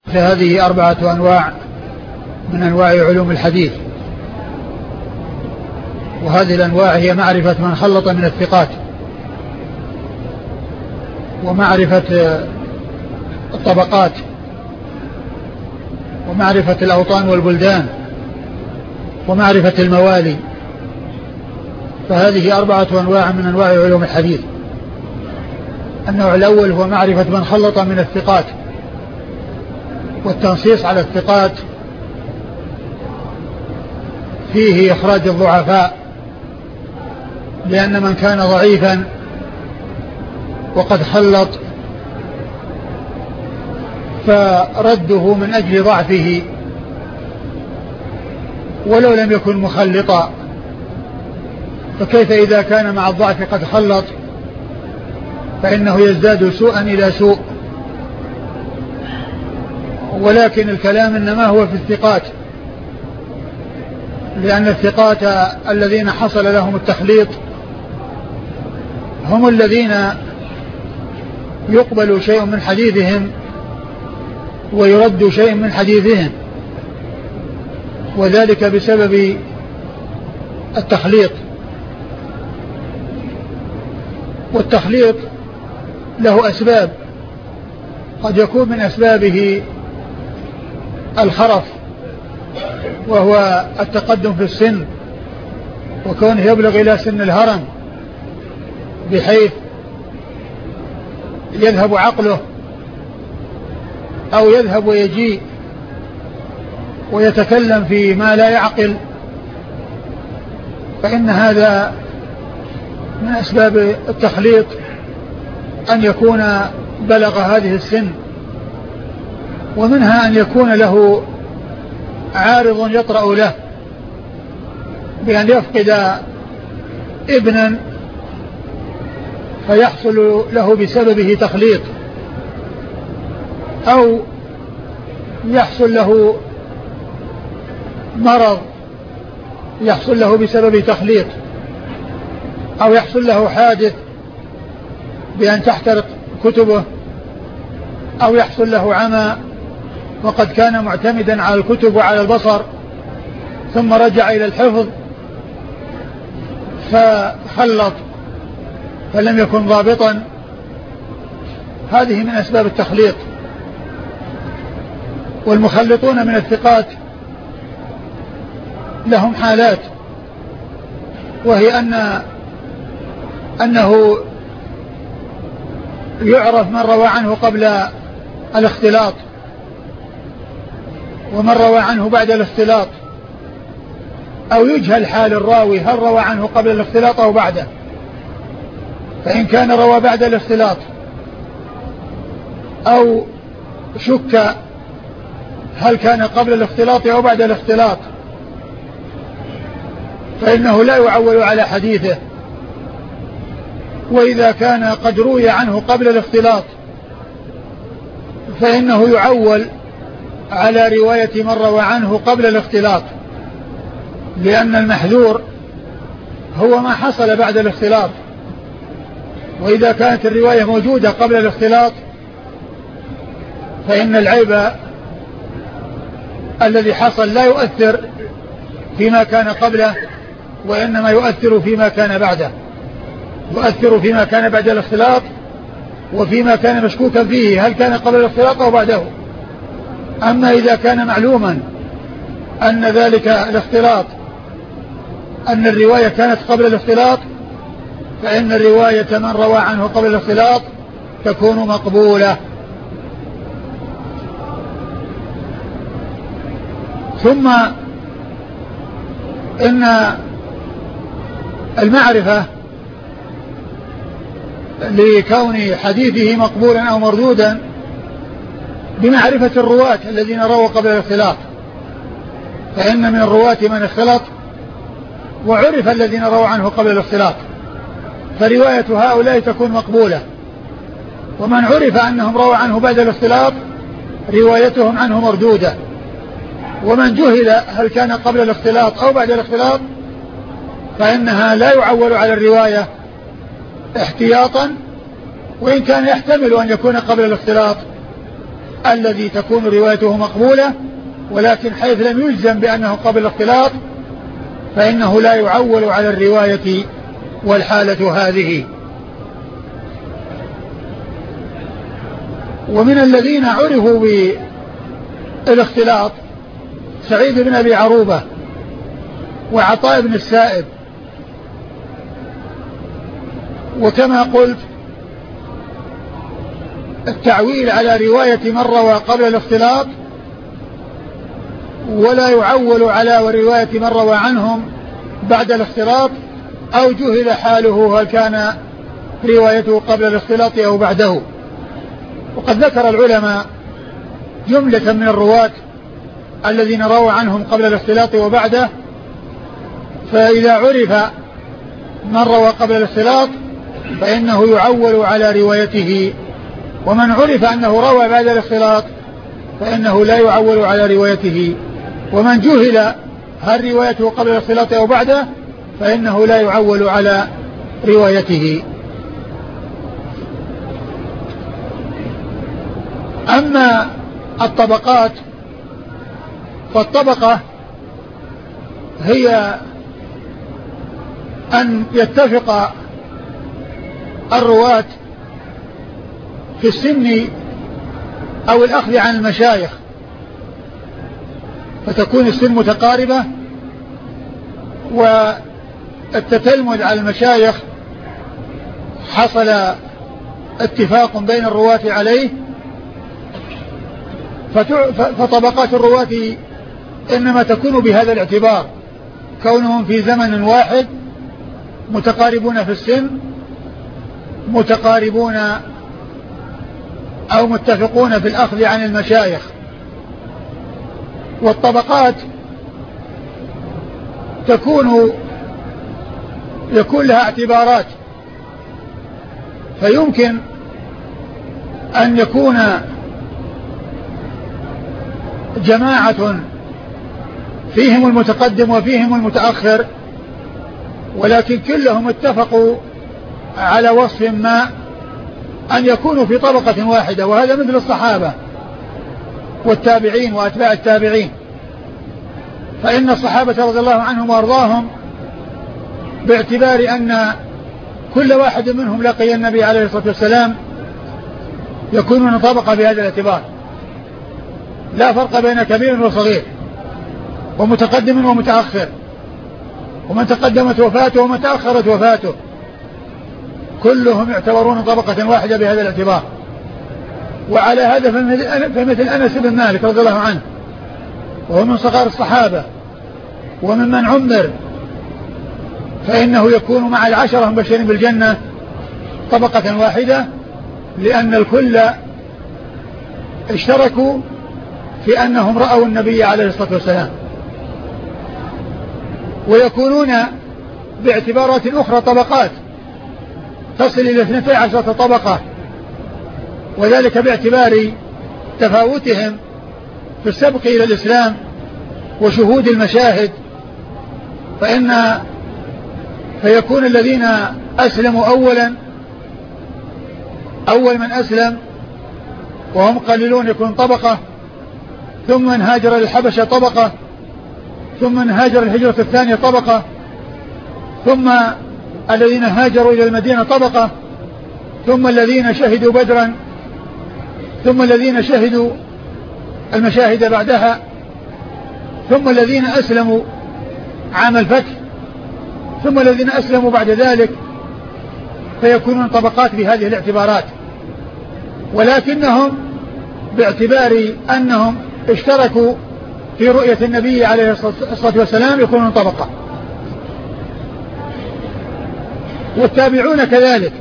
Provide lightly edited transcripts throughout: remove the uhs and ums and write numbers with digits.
فهذه 4 أنواع من أنواع علوم الحديث. وهذه الأنواع هي معرفة من خلط من الثقات، ومعرفة الطبقات، ومعرفة الأوطان والبلدان، ومعرفة الموالي. فهذه 4 أنواع من أنواع علوم الحديث. النوع الأول هو معرفة من خلط من الثقات، والتنصيص على الثقات فيه إخراج الضعفاء، لأن من كان ضعيفا وقد خلط فرده من أجل ضعفه ولو لم يكن مخلطا، فكيف إذا كان مع الضعف قد خلط فإنه يزداد سوءا إلى سوء. ولكن الكلام إنما هو في الثقات، لأن الثقات الذين حصل لهم التخليط هم الذين يقبل شيء من حديثهم ويرد شيء من حديثهم، وذلك بسبب التخليط. والتخليط له أسباب، قد يكون من أسبابه الخرف، وهو التقدم في السن، وكونه يبلغ إلى سن الهرم بحيث يذهب عقله أو يذهب ويجيء ويتكلم في ما لا يعقل، فإن هذا من أسباب التخليط أن يكون بلغ هذه السن. ومنها أن يكون له عارض يطرأ له بأن يفقد ابنا فيحصل له بسببه تخليط، أو يحصل له مرض يحصل له بسبب تخليط، أو يحصل له حادث بأن تحترق كتبه، أو يحصل له عمى وقد كان معتمدا على الكتب وعلى البصر ثم رجع إلى الحفظ فخلط فلم يكن ضابطا. هذه من أسباب التخليط. والمخلطون من الثقات لهم حالات، وهي أنه يعرف من روى عنه قبل الاختلاط ومن روى عنه بعد الاختلاط، أو يجهل حال الراوي هل روى عنه قبل الاختلاط أو بعده. فإن كان روى بعد الاختلاط أو شك هل كان قبل الاختلاط أو بعد الاختلاط فإنه لا يعول على حديثه. وإذا كان قد روي عنه قبل الاختلاط فإنه يعول على رواية من روى عنه قبل الاختلاط، لأن المحذور هو ما حصل بعد الاختلاط. وإذا كانت الرواية موجودة قبل الاختلاط فإن العيب الذي حصل لا يؤثر فيما كان قبله، وإنما يؤثر فيما كان بعده، يؤثر فيما كان بعد الاختلاط وفيما كان مشكوكا فيه هل كان قبل الاختلاط أو بعده. أما إذا كان معلوما أن ذلك الاختلاط أن الرواية كانت قبل الاختلاط فإن الرواية من روى عنه قبل الاختلاط تكون مقبولة. ثم إن المعرفة لكون حديثه مقبولا أو مردودا بمعرفة الرواة الذين رووا قبل الاختلاط، فإن من الرواة من اختلط وعرف الذين رووا عنه قبل الاختلاط، فرواية هؤلاء تكون مقبولة. ومن عرف أنهم رووا عنه بعد الاختلاط روايتهم عنه مردودة. ومن جهل هل كان قبل الاختلاط أو بعد الاختلاط فإنها لا يعول على الرواية احتياطا، وإن كان يحتمل أن يكون قبل الاختلاط الذي تكون روايته مقبولة، ولكن حيث لم يلزم بأنه قبل الاختلاط فإنه لا يعول على الرواية والحالة هذه. ومن الذين عرفوا بالاختلاط سعيد بن أبي عروبة وعطاء بن السائب. وكما قلت التعويل على رواية من روى قبل الاختلاط ولا يعول على رواية من روى عنهم بعد الاختلاط، أو جهل حاله هل كان روايته قبل الاختلاط أو بعده. وقد ذكر العلماء جملة من الرواة الذين روى عنهم قبل الاختلاط وبعده، فإذا عرف من روى قبل الاختلاط فإنه يعول على روايته، ومن عرف أنه روى بعد الاختلاط فإنه لا يعول على روايته، ومن جهل هل روايته قبل الاختلاط أو بعده فإنه لا يعول على روايته. أما الطبقات فالطبقة هي أن يتفق الرواة في السن أو الأخذ عن المشايخ، فتكون السن متقاربة والتتلمذ على المشايخ حصل اتفاق بين الرواة عليه، فطبقات الرواة إنما تكون بهذا الاعتبار، كونهم في زمن واحد متقاربون في السن متقاربون أو متفقون في الأخذ عن المشايخ. والطبقات يكون لها اعتبارات، فيمكن أن يكون جماعة فيهم المتقدم وفيهم المتأخر، ولكن كلهم اتفقوا على وصف ما أن يكونوا في طبقة واحدة، وهذا مثل الصحابة والتابعين وأتباع التابعين، فإن الصحابة رضي الله عنهم وأرضاهم باعتبار أن كل واحد منهم لقي النبي عليه الصلاة والسلام يكونون طبقة بهذا الاعتبار، لا فرق بين كبير وصغير ومتقدم ومتأخر، ومن تقدمت وفاته ومن تأخرت وفاته، كلهم يعتبرون طبقة واحدة بهذا الاعتبار. وعلى هذا فمثل أنس بن مالك رضي الله عنه وهو من صغار الصحابة وممن عمر، فإنه يكون مع العشرة المبشرين بالجنة طبقة واحدة، لأن الكل اشتركوا في أنهم رأوا النبي عليه الصلاة والسلام. ويكونون باعتبارات أخرى طبقات تصل إلى 12 طبقة، وذلك باعتبار تفاوتهم في السبق إلى الإسلام وشهود المشاهد، فيكون الذين أسلموا أول من أسلم وهم قليلون يكون طبقة، ثم من هاجر للحبشة طبقة، ثم من هاجر الهجرة الثانية طبقة، ثم الذين هاجروا إلى المدينة طبقة، ثم الذين شهدوا بدرا، ثم الذين شهدوا المشاهد بعدها، ثم الذين أسلموا عام الفتح، ثم الذين أسلموا بعد ذلك، فيكونون طبقات بهذه الاعتبارات، ولكنهم باعتبار أنهم اشتركوا في رؤية النبي عليه الصلاة والسلام يكونون طبقة. والتابعون كذلك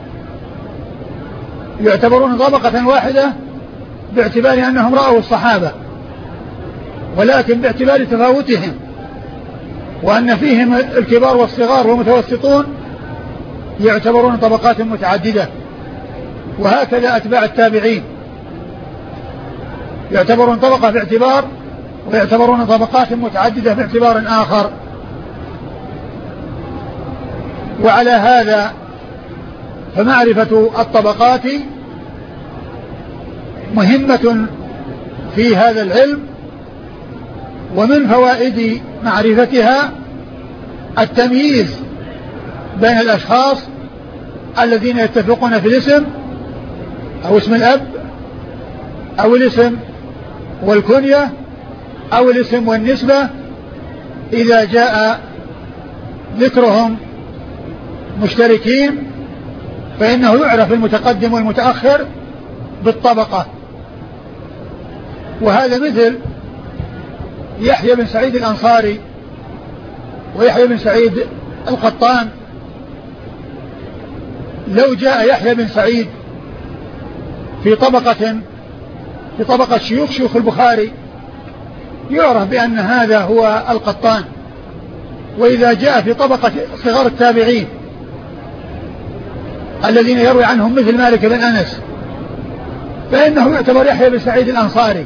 يعتبرون طبقة واحدة باعتبار أنهم رأوا الصحابة، ولكن باعتبار تفاوتهم وأن فيهم الكبار والصغار والمتوسطون يعتبرون طبقات متعددة. وهكذا أتباع التابعين يعتبرون طبقة باعتبار، ويعتبرون طبقات متعددة باعتبار آخر. وعلى هذا فمعرفة الطبقات مهمة في هذا العلم. ومن فوائد معرفتها التمييز بين الأشخاص الذين يتفقون في الاسم أو اسم الأب أو الاسم والكنية أو الاسم والنسبة إذا جاء ذكرهم مشتركين، فإنه يعرف المتقدم والمتأخر بالطبقة. وهذا مثل يحيى بن سعيد الأنصاري ويحيى بن سعيد القطان. لو جاء يحيى بن سعيد في طبقة شيوخ البخاري يعرف بأن هذا هو القطان. وإذا جاء في طبقة صغار التابعين الذين يروي عنهم مثل مالك بن أنس فإنه يعتبر يحيى بن سعيد الأنصاري.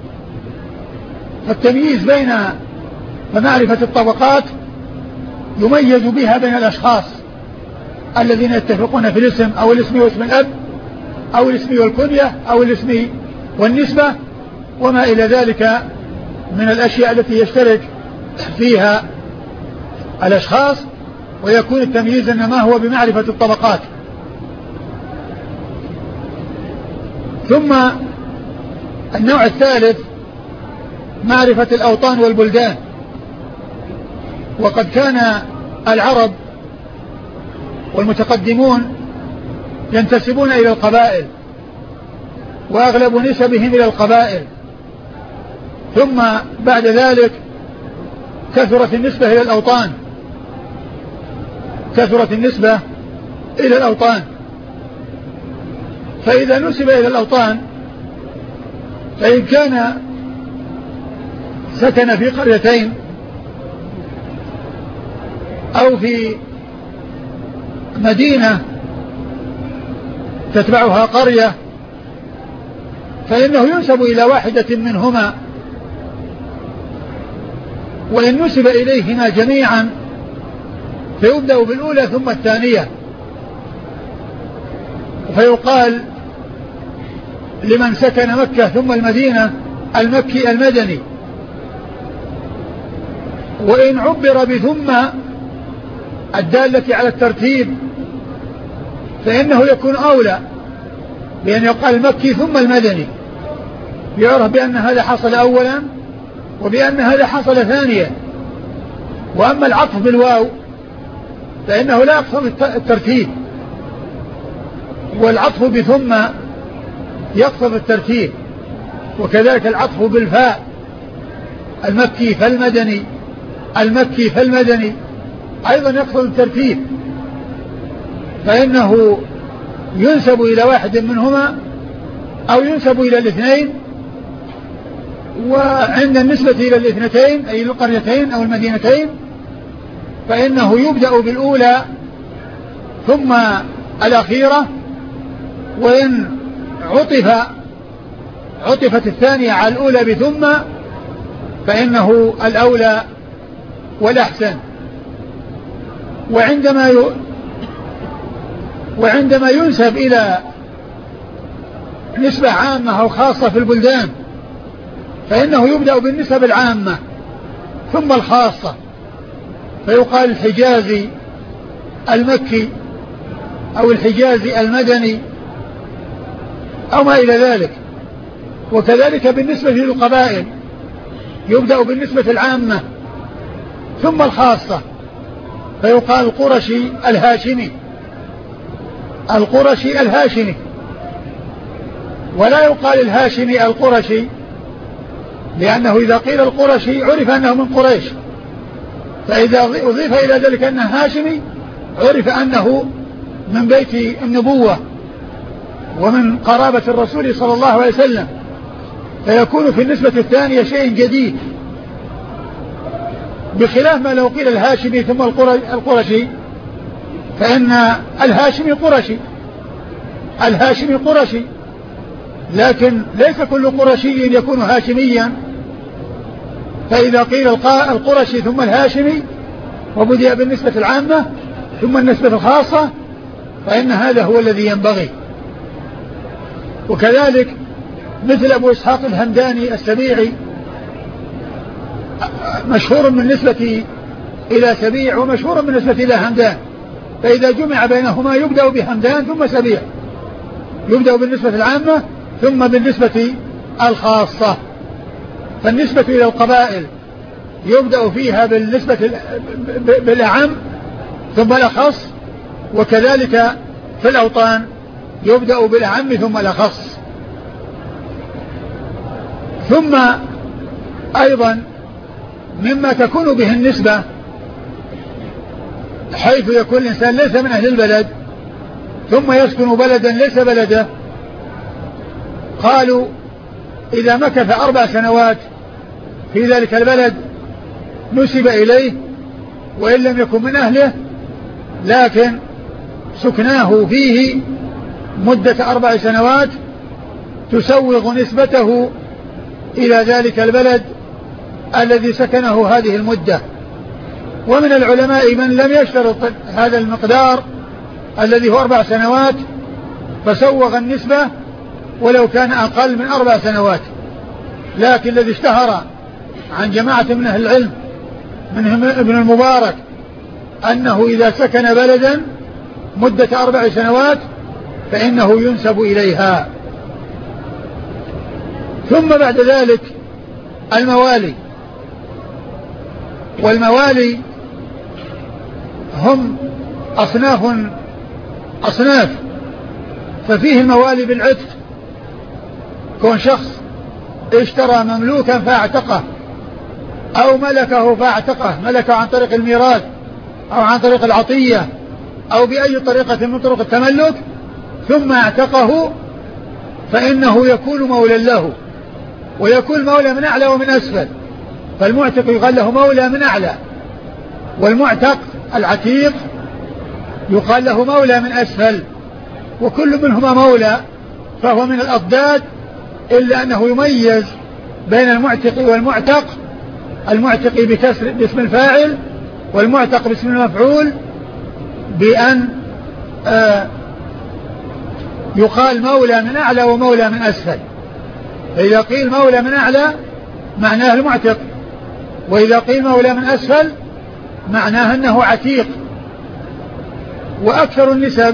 فالتمييز بين ومعرفة الطبقات يميز بها بين الأشخاص الذين يتفقون في الاسم أو الاسم واسم الأب أو الاسم والكنية أو الاسم والنسبة وما إلى ذلك من الأشياء التي يشترك فيها الأشخاص، ويكون التمييز إنما هو بمعرفة الطبقات. ثم النوع الثالث معرفة الأوطان والبلدان. وقد كان العرب والمتقدمون ينتسبون إلى القبائل وأغلب نسبهم إلى القبائل، ثم بعد ذلك كثرت النسبة إلى الأوطان فإذا نسب إلى الأوطان فإن كان سكن في قريتين أو في مدينة تتبعها قرية فإنه ينسب إلى واحدة منهما، وإن نسب إليهما جميعا فيبدأ بالأولى ثم الثانية، فيقال لمن سكن مكة ثم المدينة المكي المدني. وإن عبر بثم الدالة على الترتيب فإنه يكون أولى بأن يقال المكي ثم المدني، يعرف بأن هذا حصل أولا وبأن هذا حصل ثانيا. وأما العطف بالواو فإنه لا يقصد الترتيب، والعطف بثم يقصد الترتيب، وكذلك العطف بالفاء المكي فالمدني أيضا يقصد الترتيب، فإنه ينسب إلى واحد منهما أو ينسب إلى الاثنين. وعند النسبة إلى الاثنتين أي القريتين أو المدينتين فإنه يبدأ بالأولى ثم الأخيرة، وإن عطفت الثانية على الأولى بثم فإنه الأولى والأحسن. وعندما ينسب إلى نسبة عامة أو خاصة في البلدان فإنه يبدأ بالنسب العامة ثم الخاصة، فيقال الحجازي المكي أو الحجازي المدني أو ما إلى ذلك. وكذلك بالنسبة للقبائل يبدأ بالنسبة العامة ثم الخاصة، فيقال القرشي الهاشمي ولا يقال الهاشمي القرشي، لأنه إذا قيل القرشي عرف أنه من قريش، فإذا أضيف إلى ذلك أنه هاشمي عرف أنه من بيت النبوة ومن قرابة الرسول صلى الله عليه وسلم، فيكون في النسبة الثانية شيء جديد، بخلاف ما لو قيل الهاشمي ثم القرشي فإن الهاشمي قرشي، لكن ليس كل قرشي يكون هاشميا. فإذا قيل القرشي ثم الهاشمي وبدأ بالنسبة العامة ثم النسبة الخاصة فإن هذا هو الذي ينبغي. وكذلك مثل أبو إسحاق الهمداني السبيعي مشهور بالنسبة إلى سبيع ومشهور بالنسبة إلى همدان، فإذا جمع بينهما يبدأ بهمدان ثم سبيع، يبدأ بالنسبة العامة ثم بالنسبة الخاصة. فالنسبة إلى القبائل يبدأ فيها بالنسبة بالأعم ثم الأخص، وكذلك في الأوطان يبدأ بالأعم ثم الأخص. ثم أيضا مما تكون به النسبة حيث يكون الإنسان ليس من أهل البلد ثم يسكن بلدا ليس بلده، قالوا إذا مكث 4 سنوات في ذلك البلد نسب إليه وإن لم يكن من أهله، لكن سكناه فيه مدة 4 سنوات تسوغ نسبته إلى ذلك البلد الذي سكنه هذه المدة. ومن العلماء من لم يشترط هذا المقدار الذي هو 4 سنوات فسوغ النسبة ولو كان أقل من 4 سنوات، لكن الذي اشتهر عن جماعة من أهل العلم منهم ابن المبارك أنه إذا سكن بلدا مدة 4 سنوات فإنه ينسب إليها. ثم بعد ذلك الموالي، والموالي هم أصناف، ففيه الموالي بالعتق، كون شخص اشترى مملوكا فاعتقه أو ملكه فاعتقه، ملكه عن طريق الميراث أو عن طريق العطية أو بأي طريقة من طرق التملك ثم اعتقه، فإنه يكون مولى له، ويكون مولى من أعلى ومن أسفل. فالمعتق يقال له مولى من أعلى، والمعتق العتيق يقال له مولى من أسفل، وكل منهما مولى، فهو من الأضداد، إلا أنه يميز بين المعتق والمعتق، المعتق بكسر باسم الفاعل والمعتق باسم المفعول، بأن يقال مولى من أعلى ومولى من أسفل. فإذا قيل مولى من أعلى معناه المعتق، وإذا قيل مولى من أسفل معناه أنه عتيق. وأكثر النسب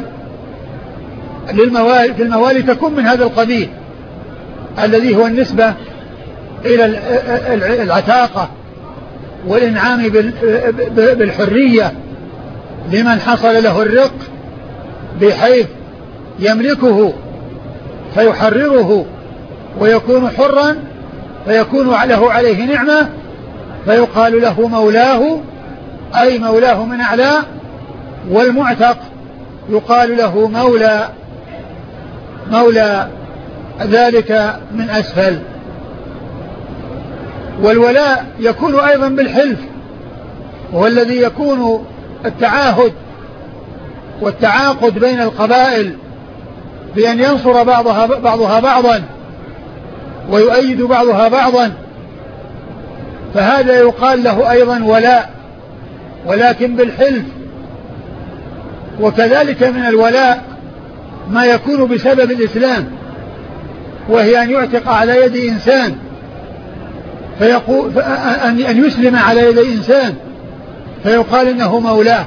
في الموالي تكون من هذا القبيل الذي هو النسبة إلى العتاقة والإنعام بالحرية لمن حصل له الرق بحيث يملكه فيحرره ويكون حرا، فيكون له عليه نعمة، فيقال له مولاه، أي مولاه من أعلى. والمعتق يقال له مولى ذلك من أسفل. والولاء يكون أيضا بالحلف، وهو الذي يكون التعاهد والتعاقد بين القبائل بأن ينصر بعضها بعضا ويؤيد بعضها بعضا، فهذا يقال له أيضا ولاء، ولكن بالحلف. وكذلك من الولاء ما يكون بسبب الإسلام، وهي أن يعتق على يد إنسان، أن يسلم على يد إنسان فيقال إنه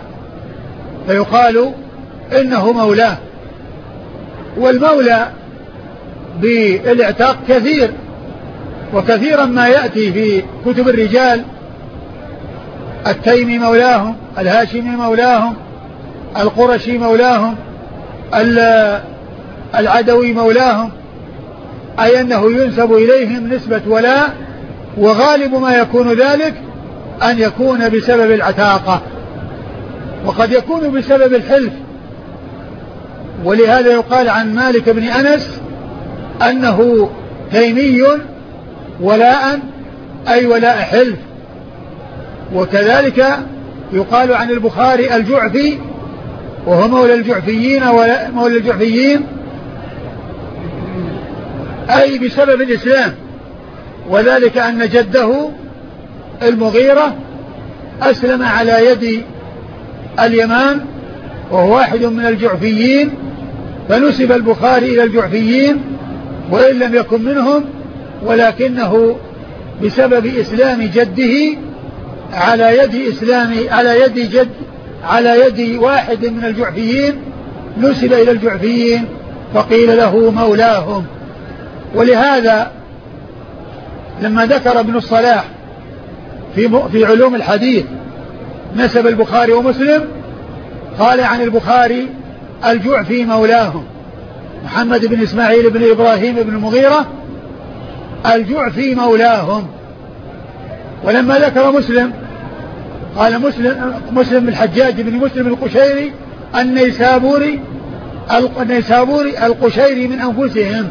مولاه. والمولى بالاعتاق كثير، وكثيرا ما يأتي في كتب الرجال: التيمي مولاهم، الهاشمي مولاهم، القرشي مولاهم، العدوي مولاهم، أي أنه ينسب إليهم نسبة ولاء. وغالب ما يكون ذلك أن يكون بسبب العتاقة، وقد يكون بسبب الحلف. ولهذا يقال عن مالك بن أنس أنه تيمي ولاء، أي ولاء حلف. وكذلك يقال عن البخاري الجعفي، وهو مولى الجعفيين أي بسبب الإسلام، وذلك أن جده المغيرة أسلم على يد اليمان وهو واحد من الجعفيين، فنسب البخاري إلى الجعفيين وإن لم يكن منهم، ولكنه بسبب إسلام جده على يد واحد من الجعفيين نسب إلى الجعفيين فقيل له مولاهم. ولهذا لما ذكر ابن الصلاح في علوم الحديث نسب البخاري ومسلم قال عن البخاري الجعفي مولاهم محمد بن إسماعيل بن إبراهيم بن المغيرة الجعفي مولاهم. ولما ذكر مسلم قال مسلم الحجاج بن مسلم القشيري النيسابوري القشيري من أنفسهم،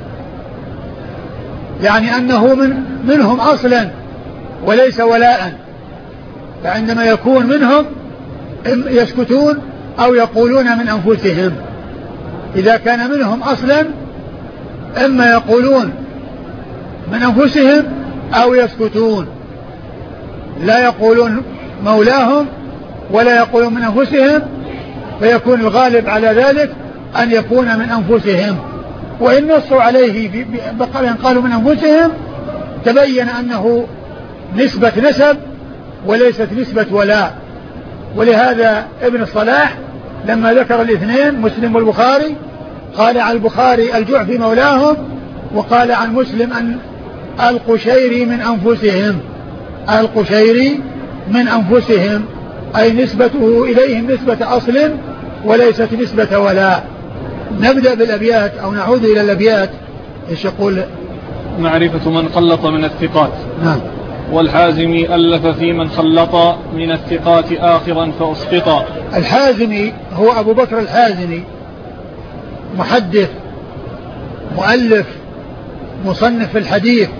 يعني أنه منهم أصلا وليس ولاء، فعندما يكون منهم يسكتون أو يقولون من أنفسهم. إذا كان منهم أصلا إما يقولون من أنفسهم أو يسكتون، لا يقولون مولاهم ولا يقولون من أنفسهم، فيكون الغالب على ذلك أن يكون من أنفسهم. وإن نصوا عليه بقال قالوا من أنفسهم تبين أنه نسبة نسب وليست نسبة ولاء. ولهذا ابن الصلاح لما ذكر الاثنين مسلم والبخاري قال عن البخاري الجعفي مولاهم، وقال عن مسلم أن القشيري من أنفسهم، القشيري من أنفسهم، أي نسبته إليهم نسبة أصل وليست نسبة ولاء. نبدأ بالأبيات أو نعود إلى الأبيات. إيش يقول؟ معرفة من خلط من الثقات. نعم. والحازمي ألف في من خلط من الثقات آخرا فأسقط. الحازمي هو أبو بكر الحازمي، محدث مؤلف مصنف في الحديث.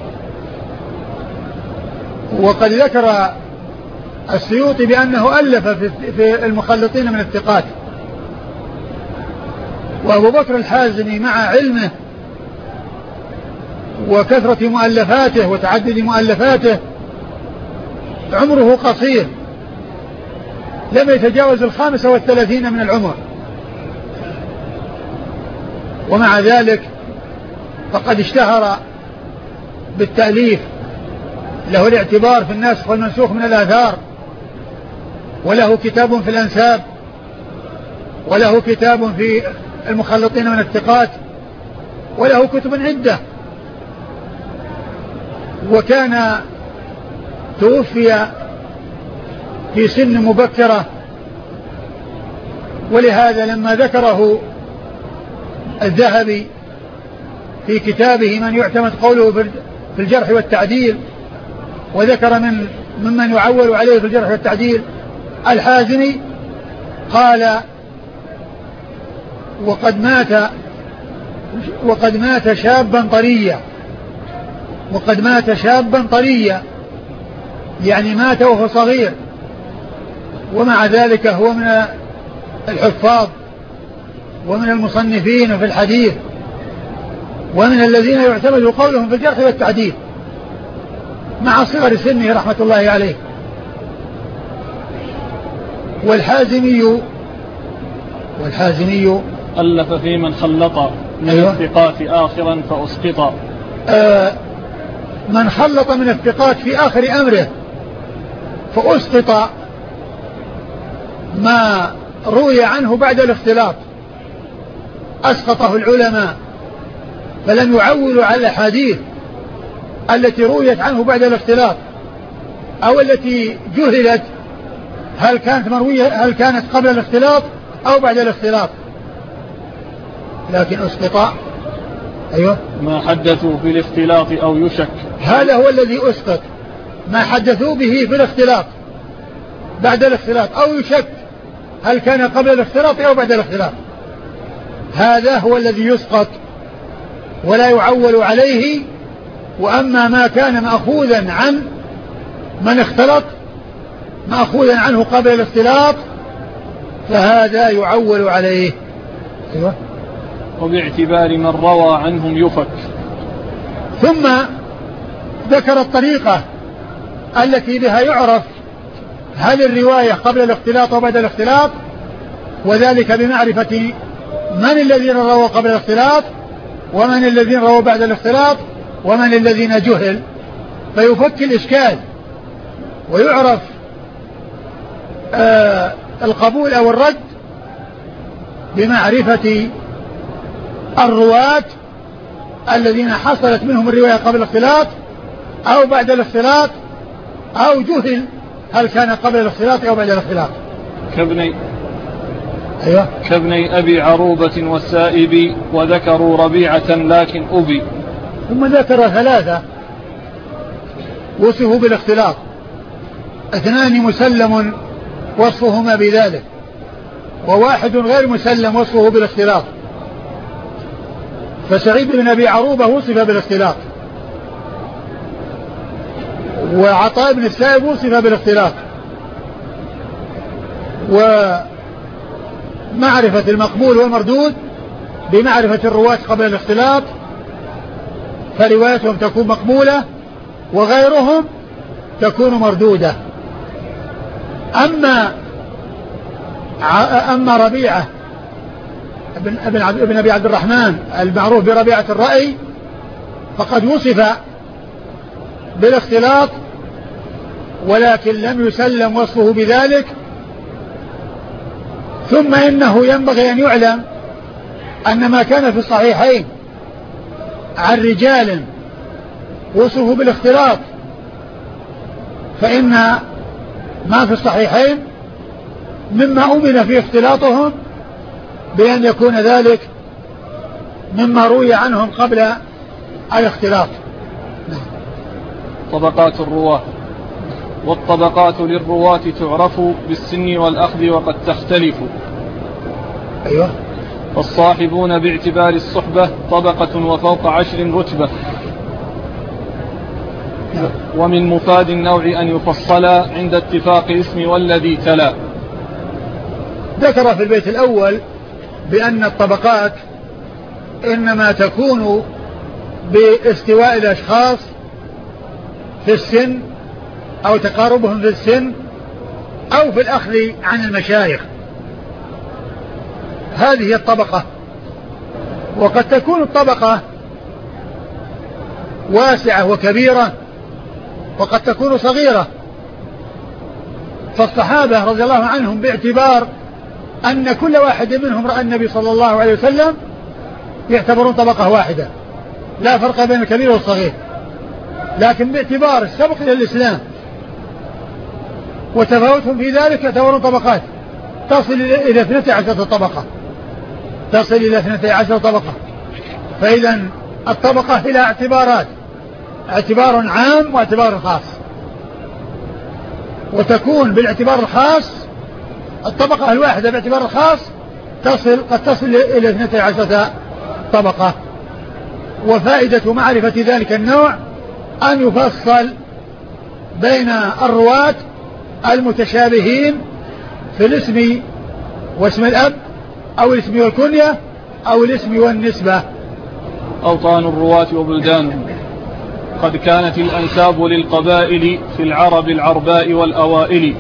وقد ذكر السيوطي بأنه ألف في المخلطين من الثقات. وأبو بكر الحازمي مع علمه وكثرة مؤلفاته وتعدد مؤلفاته عمره قصير، لم يتجاوز 35 من العمر، ومع ذلك فقد اشتهر بالتأليف، له الاعتبار في الناسخ والمنسوخ من الآثار، وله كتاب في الأنساب، وله كتاب في المخلطين من الثقات، وله كتب عدة. وكان توفي في سن مبكرة، ولهذا لما ذكره الذهبي في كتابه من يعتمد قوله في الجرح والتعديل، وذكر ممن يعول عليه في الجرح والتعديل الحازمي، قال وقد مات شابا طريا، وقد مات شابا طريا، يعني مات وهو صغير، ومع ذلك هو من الحفاظ ومن المصنفين في الحديث ومن الذين يعتمد قولهم في الجرح والتعديل مع صغر سنه رحمة الله عليه. والحازمي ألف في من خلط من الثقات آخرا فأسقط. من خلط من الثقات في آخر أمره فأسقط ما روي عنه بعد الاختلاط، أسقطه العلماء، فلم يعولوا على الأحاديث التي رويت عنه بعد الاختلاط أو التي جهلت هل كانت قبل الاختلاط أو بعد الاختلاط، لكن أسقط. أيوه، ما حدثوا في الاختلاط أو يشك، هذا هو الذي أسقط، ما حدثوا به في الاختلاط بعد الاختلاط أو يشك هل كان قبل الاختلاط أو بعد الاختلاط، هذا هو الذي يسقط ولا يعول عليه. وأما ما كان مأخوذا عن من اختلط، مأخوذا عنه قبل الاختلاط، فهذا يعول عليه. أيوه. وباعتبار من روى عنهم يفك. ثم ذكر الطريقة التي بها يعرف هل الرواية قبل الاختلاط وبعد الاختلاط، وذلك بمعرفة من الذين رووا قبل الاختلاط ومن الذين رووا بعد الاختلاط ومن الذين جهل، فيفك الإشكال ويعرف القبول أو الرد بمعرفة الرواة الذين حصلت منهم الرواية قبل الاختلاط أو بعد الاختلاط، أو جهل هل كان قبل الاختلاط أو بعد الاختلاط. كابني أبي عروبة والسائب وذكروا ربيعة لكن أبي. ثم ذكر ثلاثة وصفوا بالاختلاط، 2 مسلم وصفهما بذلك، وواحد غير مسلم وصفه بالاختلاط. فسعيد بن أبي عروبة وصف بالاختلاط، وعطاء بن السائب وصف بالاختلاط. ومعرفة المقبول والمردود بمعرفة الرواة قبل الاختلاط، فروايتهم تكون مقبولة وغيرهم تكون مردودة. أما ربيعة ابن أبي عبد الرحمن المعروف بربيعة الرأي فقد وصف بالاختلاط ولكن لم يسلم وصفه بذلك. ثم إنه ينبغي أن يعلم أن ما كان في الصحيحين عن رجال وصفوا بالاختلاط، فإن ما في الصحيحين مما أمن في اختلاطهم بأن يكون ذلك مما روي عنهم قبل الاختلاط. طبقات الرواة. والطبقات للرواة تعرف بالسن والأخذ وقد تختلف. أيوة. فالصاحبون باعتبار الصحبة طبقة وفوق 10 رتبة. ومن مفاد النوع أن يفصل عند اتفاق اسم والذي تلا. ذكر في البيت الأول بأن الطبقات إنما تكون باستواء الأشخاص في السن أو تقاربهم في السن أو في الأخذ عن المشايخ. هذه الطبقة. وقد تكون الطبقة واسعة وكبيرة وقد تكون صغيرة. فالصحابة رضي الله عنهم باعتبار أن كل واحد منهم رأى النبي صلى الله عليه وسلم يعتبرون طبقة واحدة لا فرق بين الكبير والصغير، لكن باعتبار السبق إلى الإسلام وتفاوتهم في ذلك يعتبرون طبقات تصل إلى 12 طبقة، تصل إلى 12 طبقة. فإذا الطبقة إلى اعتبارات، اعتبار عام واعتبار خاص. وتكون بالاعتبار الخاص الطبقة الواحدة باعتبار الخاص قد تصل إلى 12 طبقة. وفائدة معرفة ذلك النوع أن يفصل بين الرواة المتشابهين في الاسم واسم الأب أو الاسم والكنية أو الاسم والنسبة. أوطان الرواة وبلدانهم. قد كانت الأنساب للقبائل في العرب العرباء والأوائل.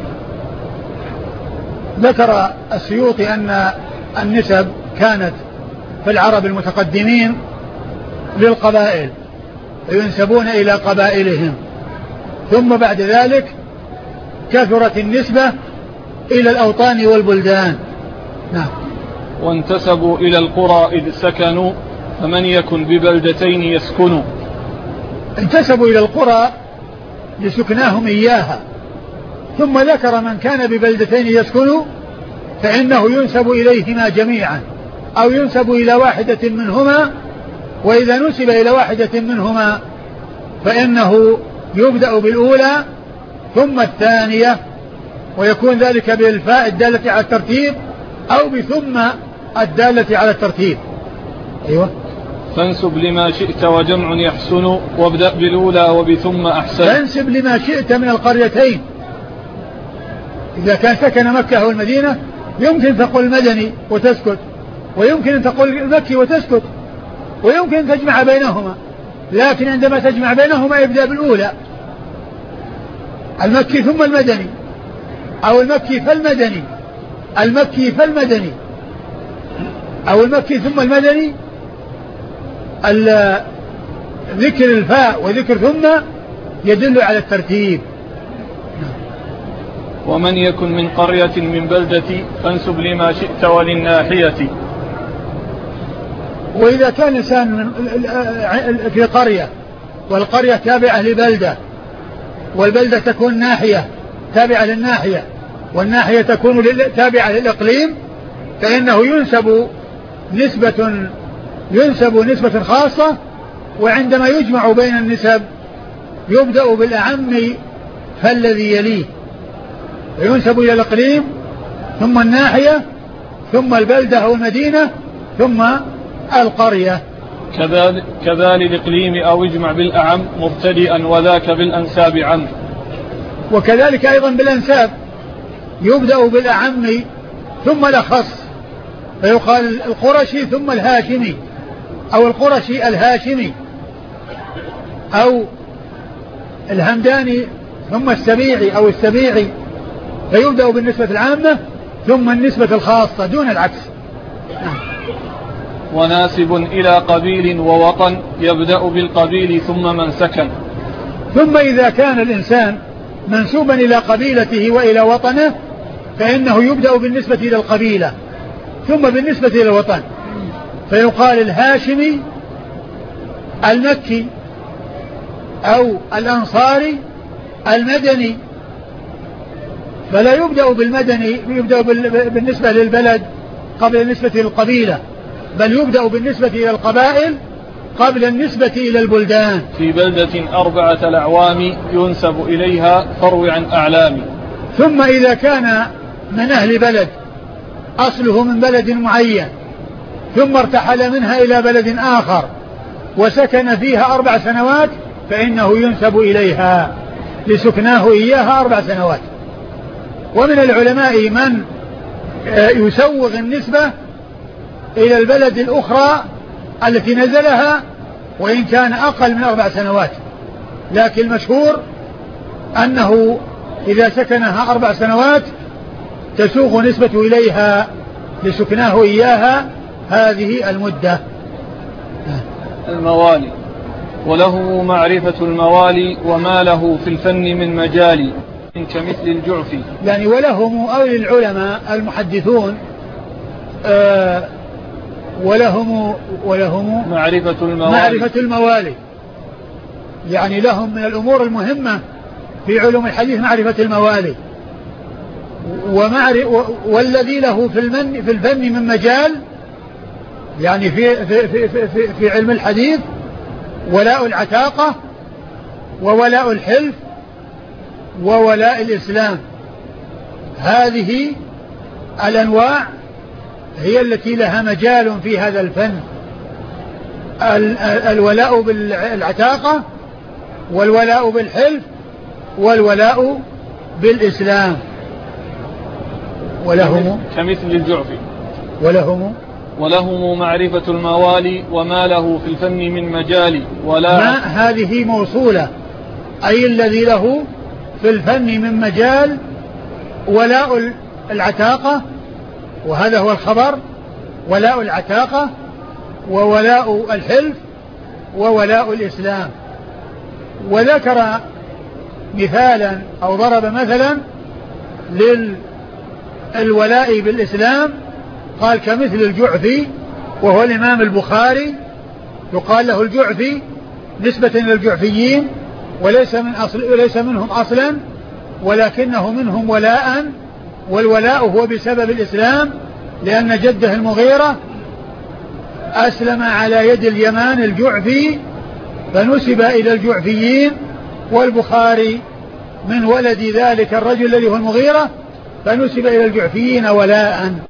ذكر السيوطي أن النسب كانت في العرب المتقدمين للقبائل ينسبون إلى قبائلهم، ثم بعد ذلك كثرت النسبة إلى الأوطان والبلدان. نعم. وانتسبوا إلى القرى إذ سكنوا فمن يكن ببلدتين يسكن. انتسبوا إلى القرى لسكناهم إياها، ثم ذكر من كان ببلدتين يسكن فإنه ينسب إليهما جميعا أو ينسب إلى واحدة منهما، وإذا نسب إلى واحدة منهما فإنه يبدأ بالأولى ثم الثانية، ويكون ذلك بالفاء الدالة على الترتيب أو بثم الدالة على الترتيب. أيوة. فانسب لما شئت وجمع يحسن وابدأ بالأولى وبثم أحسن. فانسب لما شئت من القريتين. إذا كان سكن مكة والمدينة يمكن تقول مدني وتسكت، ويمكن أن تقول مكي وتسكت، ويمكن أن تجمع بينهما، لكن عندما تجمع بينهما يبدأ بالأولى، المكي ثم المدني، أو المكي فالمدني، المكي فالمدني، أو المكي ثم المدني، ذكر الفاء وذكر ثم يدل على الترتيب. ومن يكن من قرية من بلدة فانسب لما شئت وللناحية. وإذا كان إنسان في قرية والقرية تابعة لبلدة والبلدة تكون ناحية تابعة للناحية والناحية تكون تابعة للإقليم فإنه ينسب نسبة خاصة. وعندما يجمع بين النسب يبدأ بالأعم فالذي يليه فينسب إلى الإقليم ثم الناحية ثم البلدة أو المدينة ثم القرية. كذلك الإقليم أو اجمع بالأعم مبتدئا وذاك بالأنساب عم. وكذلك أيضا بالأنساب يبدأ بالأعم ثم الأخص فيقال القرشي ثم الهاشمي أو القرشي الهاشمي أو الهمداني ثم السبيعي أو السبيعي فيبدأ بالنسبة العامة ثم النسبة الخاصة دون العكس. وناسب إلى قبيل ووطن يبدأ بالقبيل ثم من سكن. ثم إذا كان الإنسان منسوبا إلى قبيلته وإلى وطنه فإنه يبدأ بالنسبة إلى القبيلة ثم بالنسبة إلى الوطن فيقال الهاشمي المكي أو الأنصاري المدني. فلا يبدأ بالمدني يبدأ بالنسبة للبلد قبل النسبة للقبيلة بل يبدأ بالنسبة إلى القبائل قبل النسبة إلى البلدان. في بلدة 4 الأعوام ينسب إليها فروع عن أعلام. ثم إذا كان من أهل بلد أصله من بلد معين ثم ارتحل منها إلى بلد آخر وسكن فيها 4 سنوات فإنه ينسب إليها لسكناه إياها 4 سنوات. ومن العلماء من يسوغ النسبة إلى البلد الأخرى التي نزلها وإن كان أقل من 4 سنوات لكن المشهور أنه إذا سكنها 4 سنوات تسوغ نسبة إليها لسكناه إياها هذه المدة. الموالي. وله معرفة الموالي وما له في الفن من مجال كمثل الجعفي. يعني ولهم أو العلماء المحدثون ولهم معرفة الموالي يعني لهم من الأمور المهمة في علوم الحديث معرفة الموالي والذي له في الفن من مجال يعني في علم الحديث ولاء العتاقة وولاء الحلف وولاء الإسلام. هذه الأنواع هي التي لها مجال في هذا الفن الولاء بالعتاقة والولاء بالحلف والولاء بالإسلام. ولهم كمثل الجعفي ولهم معرفة الموالي وما له في الفن من مجال ما هذه موصولة أي الذي له في الفن من مجال ولاء العتاقة وهذا هو الخبر ولاء العتاقة وولاء الحلف وولاء الإسلام. وذكر مثالا أو ضرب مثلا للولاء بالإسلام قال كمثل الجعفي وهو الإمام البخاري يقال له الجعفي نسبة إلى الجعفيين وليس منهم أصلا ولكنه منهم ولاء والولاء هو بسبب الإسلام لأن جده المغيرة أسلم على يد اليمان الجعفي فنسب إلى الجعفيين والبخاري من ولد ذلك الرجل الذي هو المغيرة فنسب إلى الجعفيين ولاء.